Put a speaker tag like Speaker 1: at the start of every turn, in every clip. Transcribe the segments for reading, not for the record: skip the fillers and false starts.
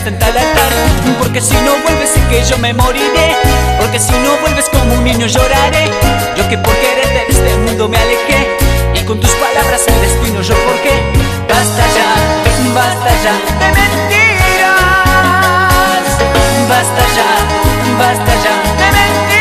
Speaker 1: juraste en tal altar. Porque si no vuelves sé que yo me moriré, porque si no vuelves como un niño lloraré. Yo que por quererte de este mundo me alejé, y con tus palabras el destino yo forjé. Basta ya de mentiras. Basta ya de mentiras.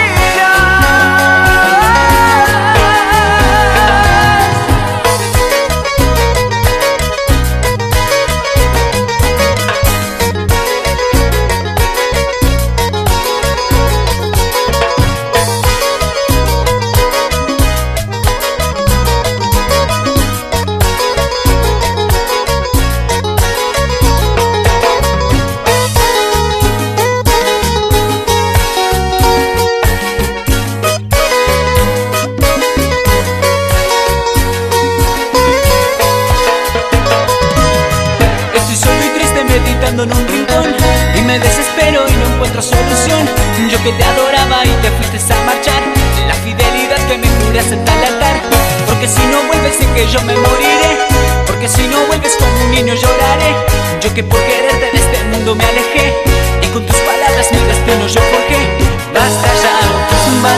Speaker 1: Meditando en un rincón y me desespero y no encuentro solución. Yo que te adoraba y te fuiste a marchar, la fidelidad que me juraste en tal altar. Porque si no vuelves sé que yo me moriré, porque si no vuelves como un niño lloraré. Yo que por quererte de este mundo me alejé, y con tus palabras mi destino yo forjé. Basta ya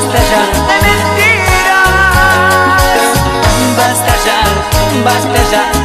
Speaker 1: de mentiras. Basta ya